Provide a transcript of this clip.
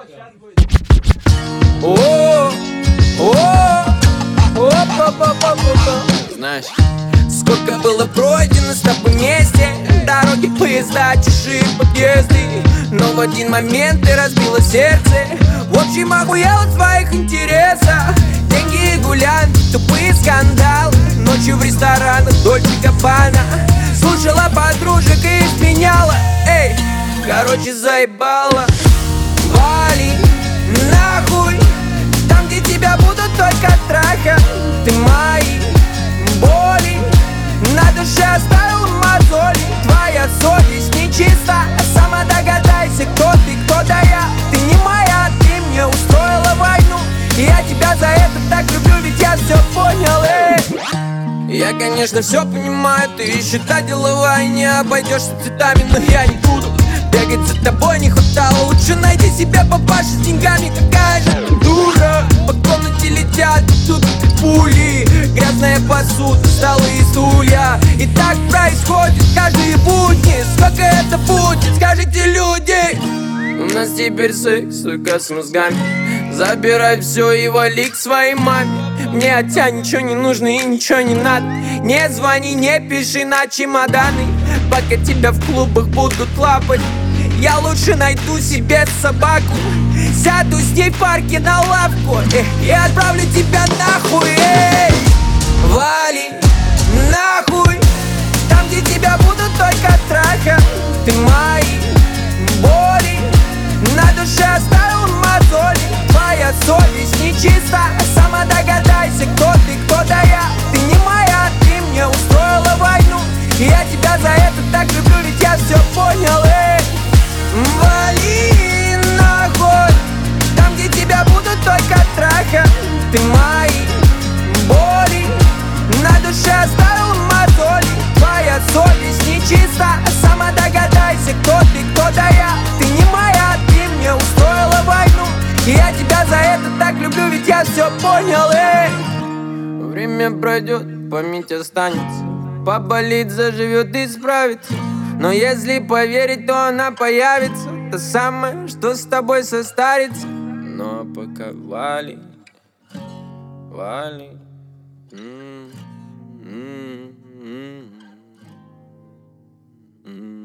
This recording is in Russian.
Знаешь, сколько было пройдено с тобой вместе, дороги, поезда, чужие подъезды, но в один момент ты разбила сердце. В общем, охуел от твоих интересов. Деньги и гулянки, тупые скандалы, ночью в ресторанах Дольче Габбана. Слушала подружек и изменяла. Эй, короче, заебала. Вали нахуй, там, где тебя будут только трахать. Ты мои боли на душе оставил мозоли. Твоя совесть нечиста, сама догадайся, кто ты, кто да я. Ты не моя, ты мне устроила войну, и я тебя за это так люблю, ведь я все понял, эй. Я, конечно, все понимаю, ты еще та деловая, не обойдешься цветами, но я не буду бегать за тобой, не хватало. Лучше найди себе папашу с деньгами, какая же ты дура. По комнате летят тут пули, грязная посуда, столы и стулья. И так происходит каждые будни. Сколько это будет, скажите, люди? У нас теперь секс, сука, с мозгами. Забирай все и вали к своей маме. Мне от тебя ничего не нужно и ничего не надо. Не звони, не пиши на чемоданы, пока тебя в клубах будут лапать. Я лучше найду себе собаку, сяду с ней в парке на лавку и отправлю тебя нахуй, эй. Вали нахуй, там, где тебя будут только трахать. Ты мои боли на душе оставил мозоли. Твоя совесть нечиста, сама догадайся, кто ты, кто да я. Ты не моя, ты мне устроила войну, и я тебя за это так люблю, ведь я все понял, эй. Вали нахуй, там, где тебя будут только трахать. Ты мои боли на душе оставил мозоли. Твоя совесть нечиста, сама догадайся, кто ты, кто да я. Ты не моя, ты мне устроила войну, и я тебя за это так люблю, ведь я все понял, эй. Время пройдет, память останется, поболит, заживет и справится. Но если поверить, то она появится, та самая, что с тобой состарится. Но пока вали, вали. Mm-hmm.